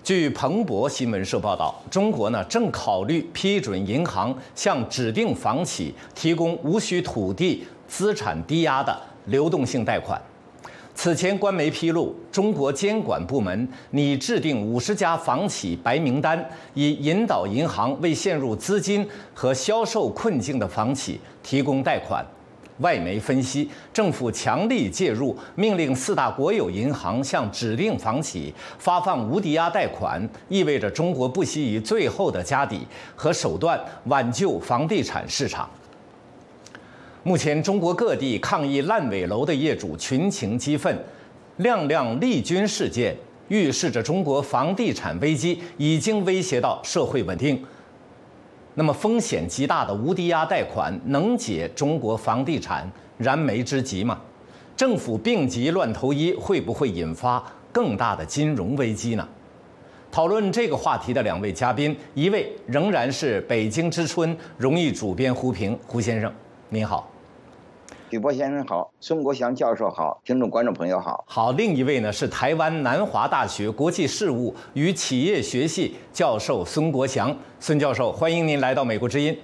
据彭博新闻社报道，中国正考虑批准银行向指定房企提供无需土地、资产抵押的流动性贷款。此前，官媒披露，中国监管部门拟制定50家房企白名单，以引导银行为陷入资金和销售困境的房企提供贷款。外媒分析，政府强力介入，命令4大国有银行向指定房企发放无抵押贷款，意味着中国不惜以最后的家底和手段挽救房地产市场。目前，中国各地抗议烂尾楼的业主群情激愤，辆辆利军事件预示着中国房地产危机已经威胁到社会稳定。那么风险极大的无抵押贷款能解中国房地产燃眉之急吗？政府病急乱投医会不会引发更大的金融危机呢？讨论这个话题的2位嘉宾，一位仍然是北京之春荣誉主编胡平，胡先生，您好。 许波先生好，孙国祥教授好，听众观众朋友好。 好，另一位呢是台湾南华大学国际事务与企业学系教授孙国祥，孙教授，欢迎您来到美国之音。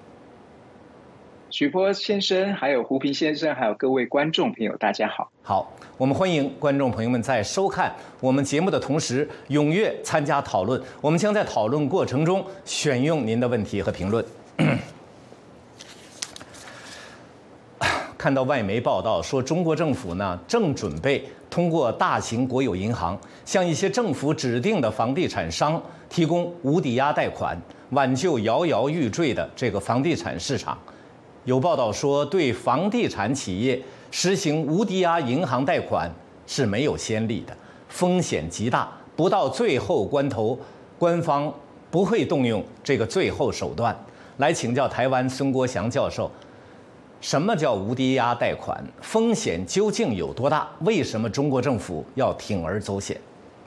许波先生，还有胡平先生，还有各位观众朋友，大家好。 好，我们欢迎观众朋友们在收看我们节目的同时，踊跃参加讨论。我们将在讨论过程中选用您的问题和评论。看到外媒报道说，中国政府正准备通过大型国有银行向一些政府指定的房地产商提供无抵押贷款，挽救摇摇欲坠的这个房地产市场。有报道说，对房地产企业实行无抵押银行贷款是没有先例的，风险极大，不到最后关头，官方不会动用这个最后手段。来请教台湾孙国祥教授，什么叫无抵押贷款？风险究竟有多大？为什么中国政府要铤而走险？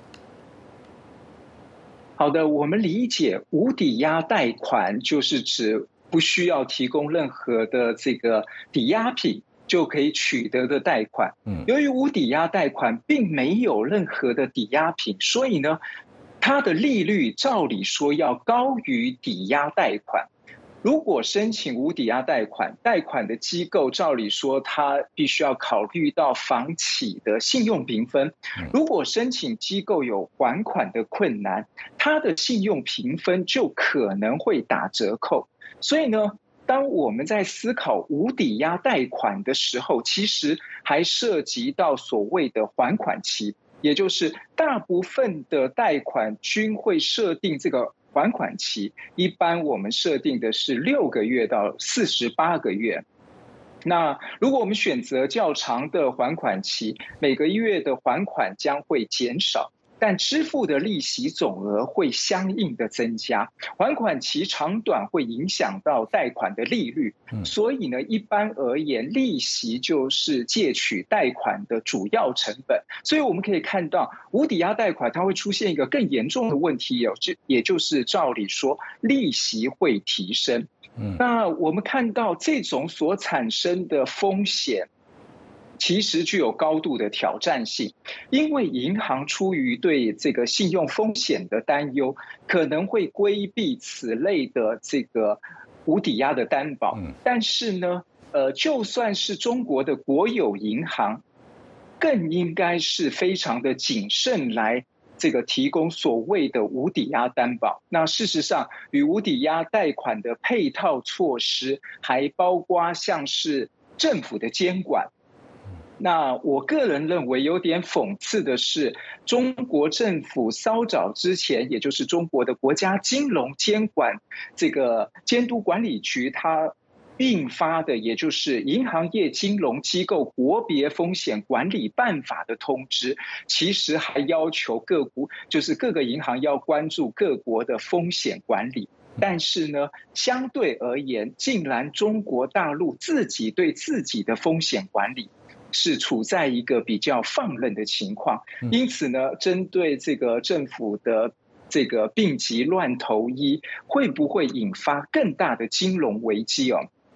好的，我们理解无抵押贷款就是指不需要提供任何的这个抵押品就可以取得的贷款。由于无抵押贷款并没有任何的抵押品，所以呢，它的利率照理说要高于抵押贷款。如果申请无抵押贷款，贷款的机构照理说，它必须要考虑到房企的信用评分。如果申请机构有还款的困难，它的信用评分就可能会打折扣。所以呢，当我们在思考无抵押贷款的时候，其实还涉及到所谓的还款期，也就是大部分的贷款均会设定这个还款期，一般我们设定的是6个月到48个月。那如果我们选择较长的还款期，每个月的还款将会减少，但支付的利息总额会相应的增加。还款期长短会影响到贷款的利率，所以呢，一般而言，利息就是借取贷款的主要成本。所以我们可以看到，无抵押贷款它会出现一个更严重的问题，也就是照理说，利息会提升。那我们看到这种所产生的风险，其实具有高度的挑战性，因为银行出于对这个信用风险的担忧，可能会规避此类的这个无抵押的担保。但是呢，就算是中国的国有银行，更应该是非常的谨慎来这个提供所谓的无抵押担保。那事实上，与无抵押贷款的配套措施，还包括像是政府的监管。那我个人认为有点讽刺的是，中国政府稍早之前，也就是中国的国家金融监管这个监督管理局，它印发的也就是《银行业金融机构国别风险管理办法》的通知，其实还要求各个银行要关注各国的风险管理。但是呢，相对而言，竟然中国大陆自己对自己的风险管理是处在一个比较放任的情况。因此呢，针对这个政府的这个病急乱投医，会不会引发更大的金融危机哦？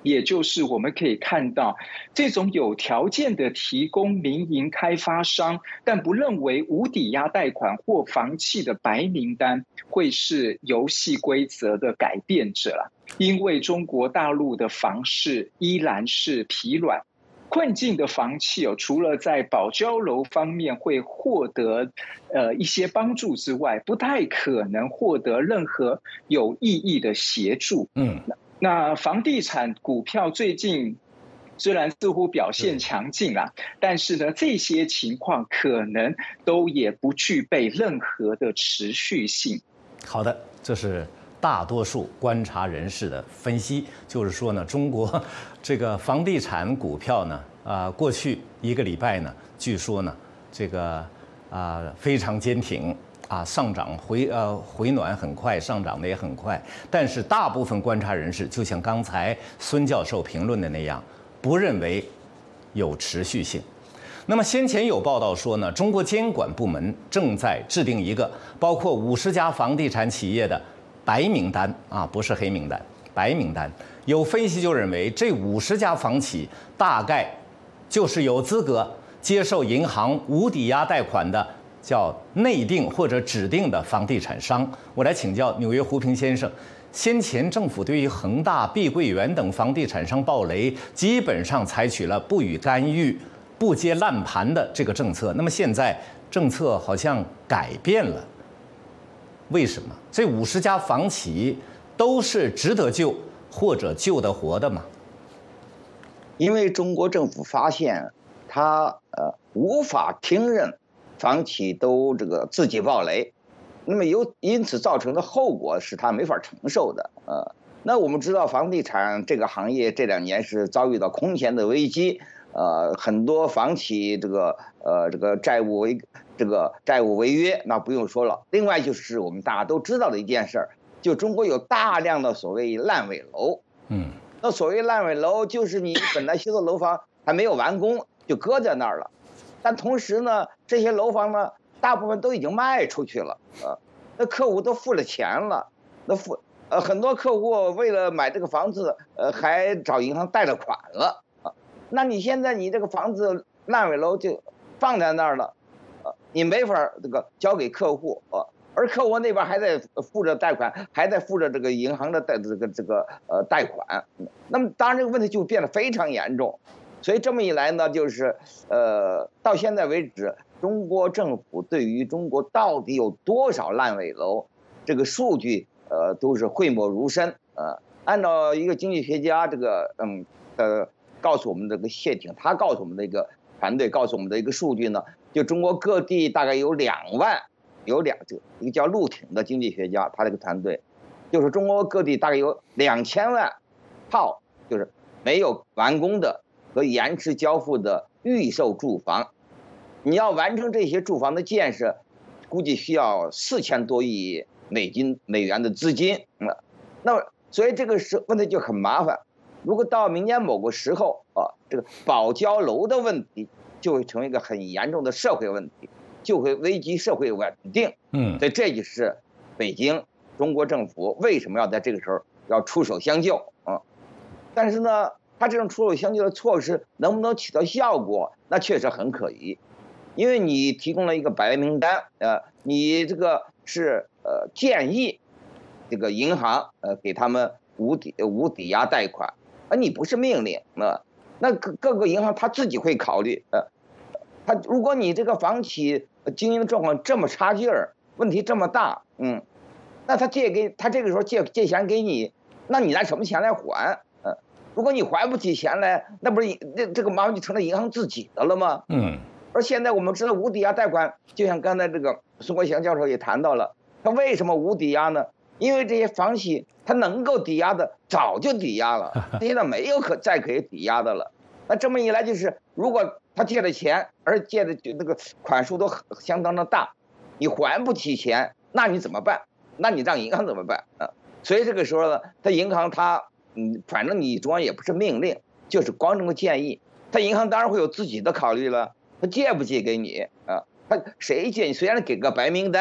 也就是我们可以看到，这种有条件的提供民营开发商，但不认为无抵押贷款或房企的白名单会是游戏规则的改变者了。因为中国大陆的房市依然是疲软。困境的房企除了在保交楼方面会获得一些帮助之外，不太可能获得任何有意义的协助。那房地产股票最近虽然似乎表现强劲啦，但是呢，这些情况可能都也不具备任何的持续性。 好的，这是大多数观察人士的分析，就是说呢，中国这个房地产股票呢，过去1个礼拜呢，据说呢，这个非常坚挺。上涨回暖很快，上涨的也很快，但是大部分观察人士就像刚才孙教授评论的那样，不认为有持续性。那么先前有报道说呢，中国监管部门正在制定一个包括50家房地产企业的白名单不是黑名单，白名单。有分析就认为，这50家房企大概就是有资格接受银行无抵押贷款的。叫内定或者指定的房地产商，我来请教纽约胡平先生。先前政府对于恒大、碧桂园等房地产商暴雷，基本上采取了不予干预、不接烂盘的这个政策。那么现在政策好像改变了，为什么？这50家房企都是值得救或者救得活的吗？ 因为中国政府发现，他无法听任。房企都自己暴雷，那么因此造成的后果是他没法承受的。那我们知道房地产这个行业这2年是遭遇到空前的危机，很多房企债务违约，那不用说了。另外就是我们大家都知道的一件事，就中国有大量的所谓烂尾楼。那所谓烂尾楼就是你本来修的楼房还没有完工就搁在那儿了。但同时呢，这些楼房呢，大部分都已经卖出去了，那客户都付了钱了，很多客户为了买这个房子，还找银行贷了款了，那你现在你这个房子烂尾楼就放在那儿了，你没法交给客户，而客户那边还在付着贷款，还在付着这个银行的贷款，那么当然这个问题就变得非常严重。所以这么一来呢，就是到现在为止，中国政府对于中国到底有多少烂尾楼，这个数据都是讳莫如深。按照一个经济学家告诉我们这个谢挺，他告诉我们的一个团队告诉我们的一个数据呢，就中国各地大概有2万，一个叫陆挺的经济学家，他这个团队，就是中国各地大概有2000万套，就是没有完工的。和延迟交付的预售住房，你要完成这些住房的建设，估计需要4000多亿美元的资金。那么所以这个问题就很麻烦。如果到明年某个时候这个保交楼的问题就会成为一个很严重的社会问题，就会危及社会稳定。所以这就是北京中国政府为什么要在这个时候要出手相救但是呢，他这种出手相救的措施能不能起到效果，那确实很可疑，因为你提供了一个白名单，你这个是建议这个银行给他们无抵押贷款，你不是命令那各个银行他自己会考虑他如果你这个房企经营状况这么差劲儿，问题这么大，那他这个时候借钱给你，那你拿什么钱来还？如果你还不起钱来，那不是这个麻烦就成了银行自己的了吗？而现在我们知道无抵押贷款，就像刚才这个孙国祥教授也谈到了，他为什么无抵押呢？因为这些房企他能够抵押的早就抵押了，现在没有再可以抵押的了。那这么一来，就是如果他借的钱，而借的这个款数都相当的大，你还不起钱，那你怎么办？那你让银行怎么办所以这个时候呢，他银行反正你中央也不是命令，就是光这么建议，他银行当然会有自己的考虑了，他借不借给你他谁借你？虽然给个白名单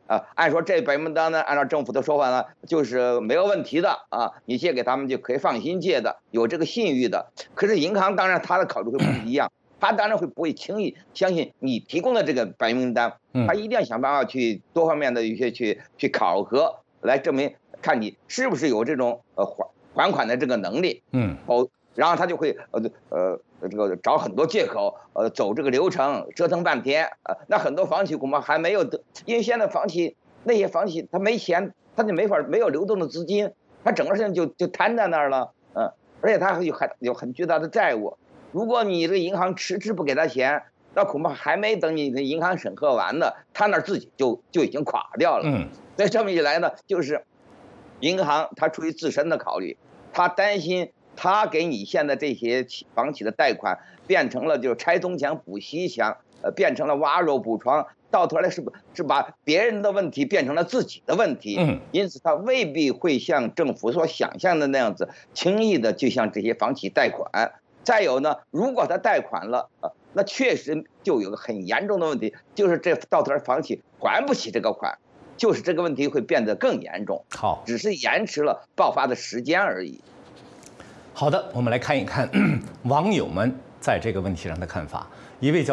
按说这白名单呢，按照政府的说法呢，就是没有问题的啊，你借给他们就可以放心借的，有这个信誉的。可是银行当然他的考虑会不一样，他当然不会轻易相信你提供的这个白名单，他一定要想办法去多方面的一些去考核，来证明看你是不是有这种还款的这个能力。然后他就会这个找很多借口，走这个流程，折腾半天。那很多房企恐怕还没有因为现在那些房企他没钱，他就没有流动的资金，他整个事情就瘫在那儿了。而且他有很巨大的债务。如果你这个银行迟迟不给他钱，那恐怕还没等你的银行审核完呢，他那自己就已经垮掉了。所以这么一来呢，就是银行他出于自身的考虑，他担心他给你现在这些房企的贷款变成了就是拆东墙补西墙，变成了挖肉补疮，到头来是把别人的问题变成了自己的问题。因此他未必会像政府所想象的那样子轻易的就向这些房企贷款。再有呢，如果他贷款了，那确实就有个很严重的问题，就是这到头来房企还不起这个款，就是这个问题会变得更严重。 好， 只是延迟了爆发的时间而已。 好的，我们来看一看网友们在这个问题上的看法。一位叫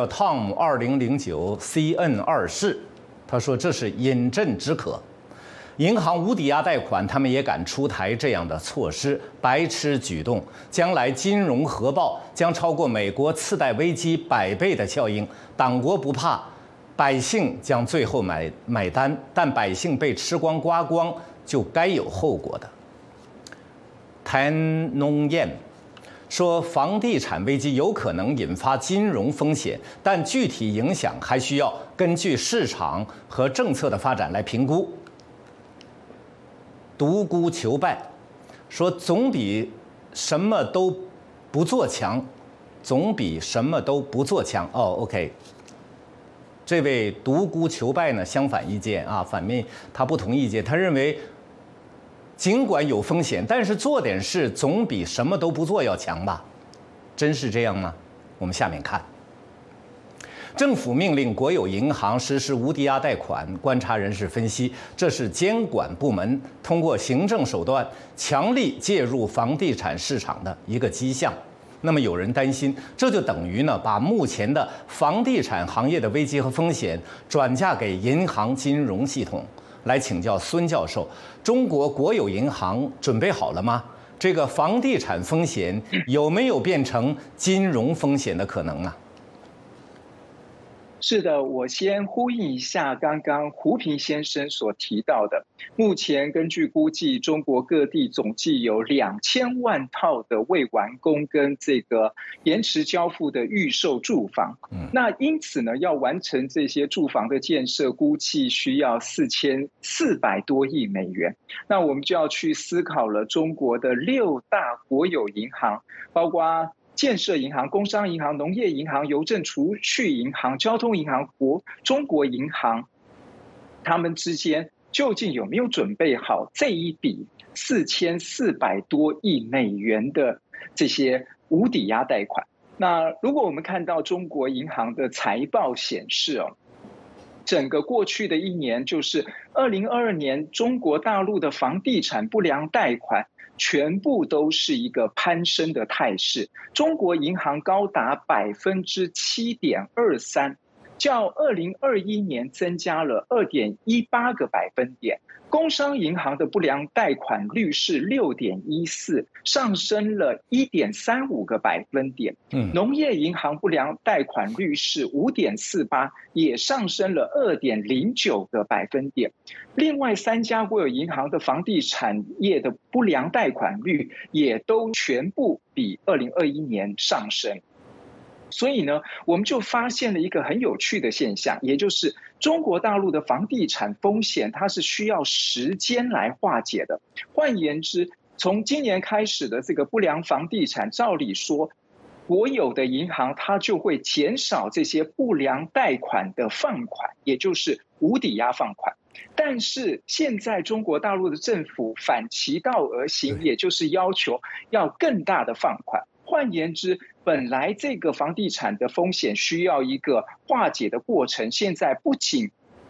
Tom2009 CN2世，他说这是饮鸩止渴，银行无抵押贷款，他们也敢出台这样的措施，白痴举动，将来金融核爆将超过美国次贷危机100倍的效应。党国不怕，百姓将最后买单，但百姓被吃光刮光，就该有后果的。谭农燕说，房地产危机有可能引发金融风险，但具体影响还需要根据市场和政策的发展来评估。独孤求败说，总比什么都不做强，总比什么都不做强。OK， 这位独孤求败呢，相反意见啊，反面他不同意见，他认为，尽管有风险，但是做点事总比什么都不做要强吧？真是这样吗？我们下面看。政府命令国有银行实施无抵押贷款，观察人士分析，这是监管部门通过行政手段强力介入房地产市场的一个迹象。那么有人担心，这就等于呢，把目前的房地产行业的危机和风险转嫁给银行金融系统。来请教孙教授，中国国有银行准备好了吗？这个房地产风险有没有变成金融风险的可能呢？ 是的，我先呼应一下刚刚胡平先生所提到的。目前根据估计，中国各地总计有2000万套的未完工跟这个延迟交付的预售住房。那因此呢，要完成这些住房的建设，估计需要4400多亿美元。那我们就要去思考了，中国的6大国有银行，包括建设银行、工商银行、农业银行、邮政储蓄银行、交通银行、中国银行，他们之间究竟有没有准备好这一笔4400多亿美元的这些无抵押贷款？那如果我们看到中国银行的财报显示整个过去的一年，就是2022年，中国大陆的房地产不良贷款全部都是一个攀升的态势，中国银行高达7.23%，较2021年增加了2.18个百分点。工商银行的不良贷款率是6.14%，上升了1.35个百分点。农业银行不良贷款率是5.48%，也上升了2.09个百分点。另外3家国有银行的房地产业的不良贷款率也都全部比2021年上升。所以呢，我们就发现了一个很有趣的现象，也就是中国大陆的房地产风险，它是需要时间来化解的。换言之，从今年开始的这个不良房地产，照理说，国有的银行它就会减少这些不良贷款的放款，也就是无抵押放款。但是现在中国大陆的政府反其道而行，也就是要求要更大的放款。换言之，本来这个房地产的风险需要一个化解的过程，现在不仅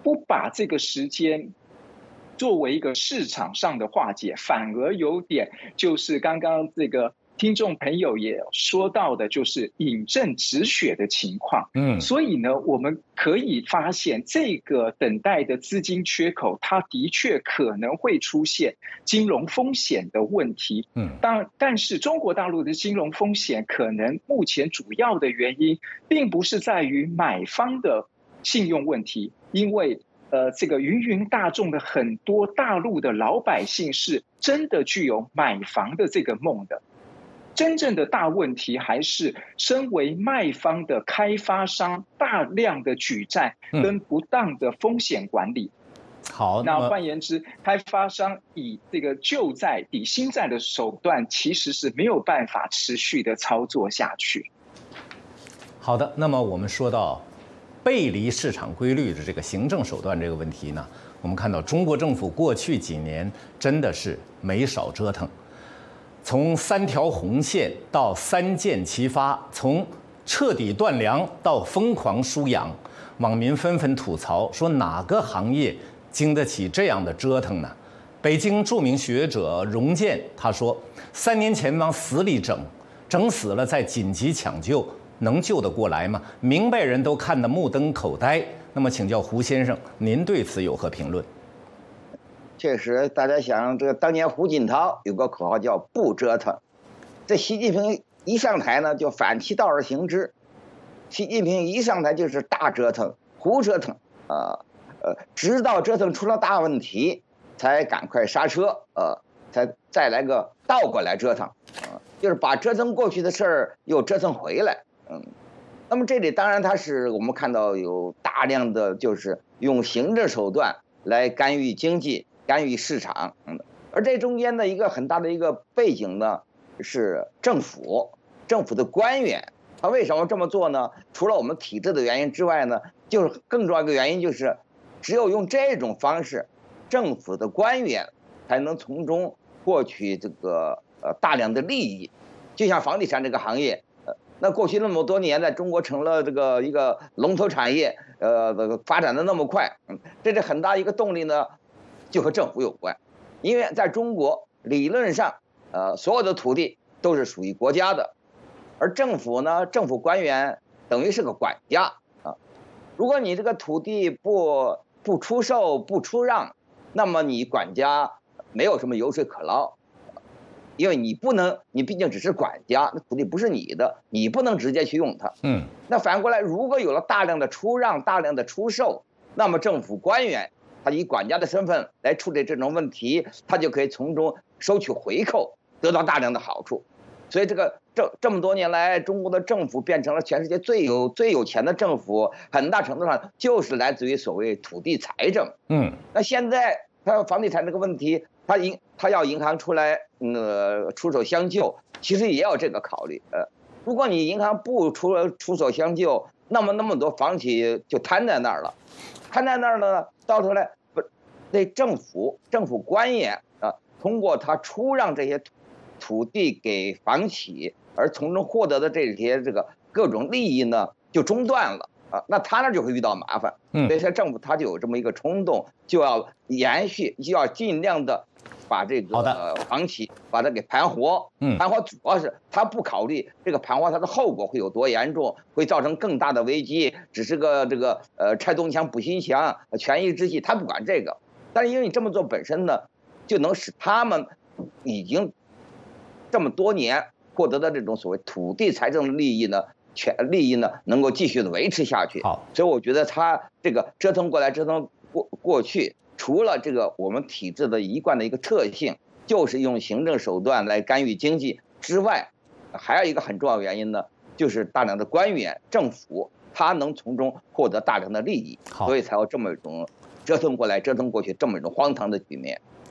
不把这个时间作为一个市场上的化解，反而有点就是刚刚这个听众朋友也说到的，就是饮鸩止血的情况。所以呢，我们可以发现这个等待的资金缺口，它的确可能会出现金融风险的问题。但是中国大陆的金融风险可能目前主要的原因，并不是在于买方的信用问题，因为这个芸芸大众的很多大陆的老百姓是真的具有买房的这个梦的。真正的大问题还是身为卖方的开发商大量的举债跟不当的风险管理。 好， 那换言之，开发商以这个旧债抵新债的手段，其实是没有办法持续的操作下去。 好的，那么我们说到背离市场规律的这个行政手段这个问题呢，我们看到中国政府过去几年真的是没少折腾。从3条红线到3箭齐发，从彻底断粮到疯狂输氧，网民纷纷吐槽说哪个行业经得起这样的折腾呢？北京著名学者荣建他说，3年前往死里整死了再紧急抢救，能救得过来吗？明白人都看得目瞪口呆。那么请教胡先生，您对此有何评论？ 确实，大家想，这个当年胡锦涛有个口号叫“不折腾”，这习近平一上台呢，就反其道而行之。习近平一上台就是大折腾、胡折腾，直到折腾出了大问题，才赶快刹车，才再来个倒过来折腾，就是把折腾过去的事儿又折腾回来，那么这里当然它是我们看到有大量的就是用行政手段来干预经济。干预市场，而这中间的一个很大的一个背景呢，是政府的官员，他为什么这么做呢？除了我们体制的原因之外呢，就是更重要一个原因就是，只有用这种方式，政府的官员才能从中获取这个大量的利益。就像房地产这个行业，那过去那么多年，在中国成了这个一个龙头产业，发展的那么快，这是很大一个动力呢。就和政府有关，因为在中国理论上，所有的土地都是属于国家的，而政府呢，政府官员等于是个管家啊。如果你这个土地不出售、不出让，那么你管家没有什么油水可捞，因为你毕竟只是管家，那土地不是你的，你不能直接去用它。那反过来，如果有了大量的出让、大量的出售，那么政府官员他以管家的身份来处理这种问题，他就可以从中收取回扣，得到大量的好处。所以这么多年来，中国的政府变成了全世界最有钱的政府，很大程度上就是来自于所谓土地财政。那现在他房地产这个问题，他要银行出来出手相救，其实也有这个考虑。如果你银行不出手相救，那么多房企就摊在那儿了，呢，到头来那政府官员通过他出让这些土地给房企，而从中获得的这些这个各种利益呢，就中断了那他那就会遇到麻烦。所以说政府他就有这么一个冲动，就要延续，就要尽量的把这个房企把它给盘活。盘活主要是他不考虑这个盘活它的后果会有多严重，会造成更大的危机，只是个这个拆东墙补西墙，权宜之计，他不管这个。但是因为你这么做本身呢，就能使他们已经这么多年获得的这种所谓土地财政的利益呢，能够继续的维持下去。所以我觉得他这个折腾过来折腾过去，除了这个我们体制的一贯的一个特性，就是用行政手段来干预经济之外，还有一个很重要的原因呢，就是大量的官员政府他能从中获得大量的利益，所以才有这么一种折腾过来折腾过去这么一种荒唐的局面。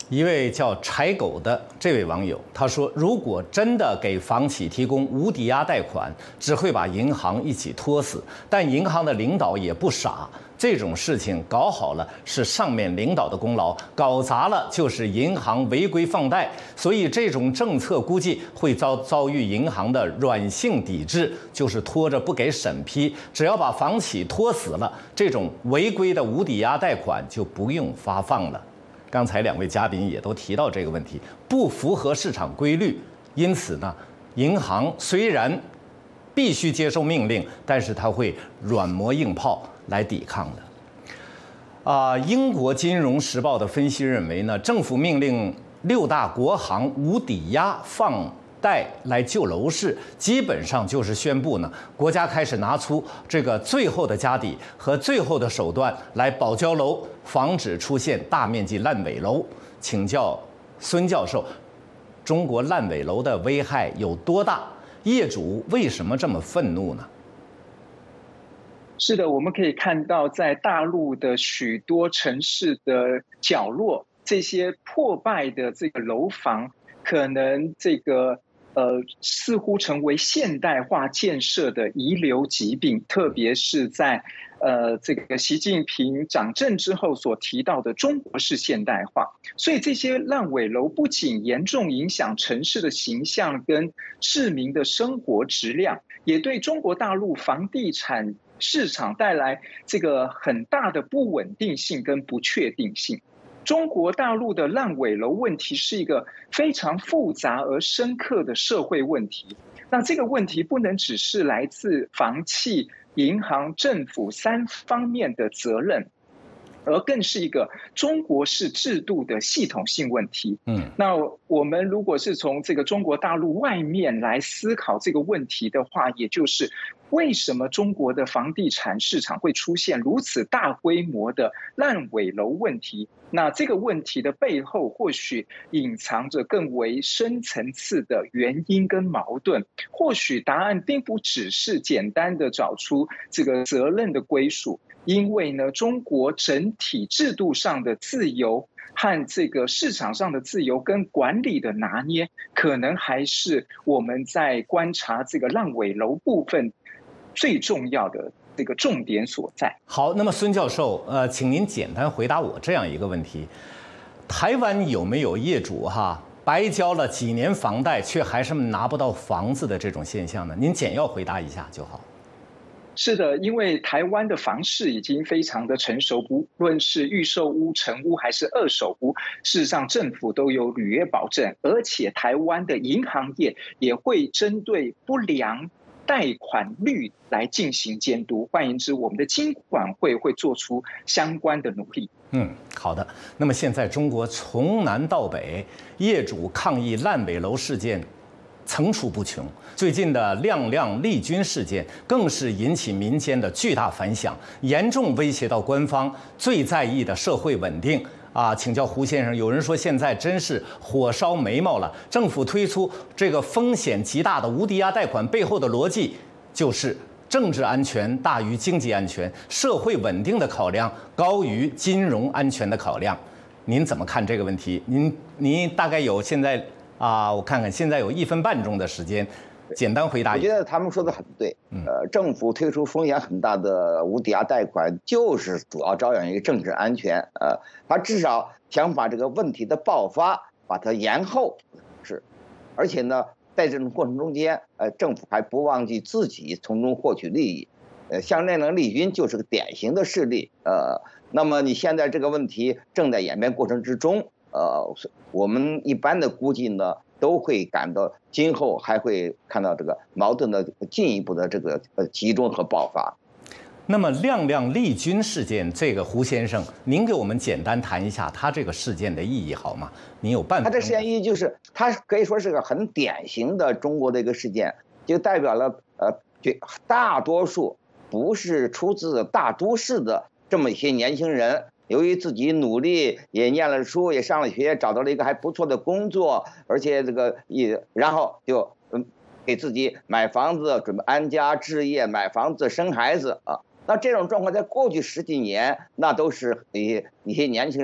一位叫柴狗的这位网友他说：“如果真的给房企提供无抵押贷款，只会把银行一起拖死。但银行的领导也不傻，这种事情搞好了是上面领导的功劳，搞砸了就是银行违规放贷。所以这种政策估计会遭遇银行的软性抵制，就是拖着不给审批。只要把房企拖死了，这种违规的无抵押贷款就不用发放了。”刚才两位嘉宾也都提到这个问题，不符合市场规律，因此呢，银行虽然必须接受命令，但是它会软磨硬泡来抵抗的。英国金融时报的分析认为呢，政府命令6大国行无抵押放贷来救楼市，基本上就是宣布呢，国家开始拿出这个最后的家底和最后的手段来保交楼，防止出现大面积烂尾楼。请教孙教授，中国烂尾楼的危害有多大？业主为什么这么愤怒呢？ 是的，我们可以看到，在大陆的许多城市的角落，这些破败的这个楼房，可能似乎成为现代化建设的遗留疾病，特别是在这个习近平掌政之后所提到的中国式现代化。所以这些烂尾楼不仅严重影响城市的形象跟市民的生活质量，也对中国大陆房地产市场带来这个很大的不稳定性跟不确定性。中国大陆的烂尾楼问题是一个非常复杂而深刻的社会问题。那这个问题不能只是来自房企、银行、政府3方面的责任，而更是一个中国式制度的系统性问题。那我们如果是从这个中国大陆外面来思考这个问题的话，也就是为什么中国的房地产市场会出现如此大规模的烂尾楼问题？那这个问题的背后或许隐藏着更为深层次的原因跟矛盾，或许答案并不只是简单的找出这个责任的归属，因为呢，中国整体制度上的自由和这个市场上的自由跟管理的拿捏，可能还是我们在观察这个烂尾楼部分最重要的这个重点所在。 好，那么孙教授，请您简单回答我这样一个问题：台湾有没有业主白交了几年房贷，却还是拿不到房子的这种现象呢？您简要回答一下就好。 是的，因为台湾的房市已经非常的成熟，不论是预售屋、成屋还是二手屋，事实上政府都有履约保证，而且台湾的银行业也会针对不良贷款率来进行监督。换言之，我们的金管会做出相关的努力。 好的。那么现在中国从南到北，业主抗议烂尾楼事件层出不穷，最近的亮亮丽君事件更是引起民间的巨大反响，严重威胁到官方最在意的社会稳定。请教胡先生，有人说现在真是火烧眉毛了。政府推出这个风险极大的无抵押贷款背后的逻辑，就是政治安全大于经济安全，社会稳定的考量高于金融安全的考量。您怎么看这个问题？您大概有现在我看看，现在有1分半钟的时间，简单回答一下。 我觉得他们说的很对。政府推出风险很大的无抵押贷款，就是主要着眼于政治安全。他至少想把这个问题的爆发把它延后，而且呢，在这种过程中间，政府还不忘记自己从中获取利益。像亮亮丽君就是个典型的事例。那么你现在这个问题正在演变过程之中。我们一般的估计呢，都会感到今后还会看到这个矛盾的进一步的这个集中和爆发。 那么亮亮丽君事件，这个胡先生，您给我们简单谈一下他这个事件的意义好吗？您有办法？ 他这事件意义就是，他可以说是个很典型的中国的一个事件，就代表了大多数不是出自大都市的这么一些年轻人。由于自己努力，也念了书，也上了学，找到了一个还不错的工作，而且然后就给自己买房子，准备安家置业，买房子生孩子。那这种状况在过去10几年，那都是一些年轻人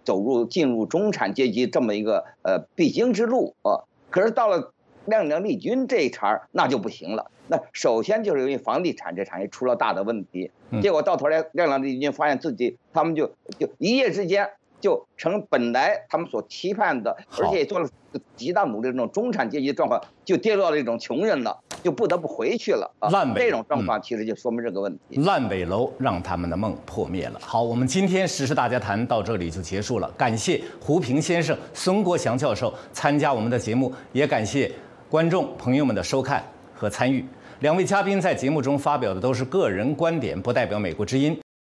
进入中产阶级这么一个必经之路啊。可是到了亮亮丽君这一茬那就不行了。那首先就是因为房地产这产业出了大的问题，结果到头来亮亮丽君发现自己他们就一夜之间就成本来他们所期盼的，而且也做了极大努力的这种中产阶级的状况，就跌落了一种穷人了，就不得不回去了啊。这种状况其实就说明这个问题。 烂尾楼让他们的梦破灭了。好，我们今天时事大家谈到这里就结束了。感谢胡平先生、孙国祥教授参加我们的节目，也感谢观众朋友们的收看和参与。两位嘉宾在节目中发表的都是个人观点，不代表美国之音。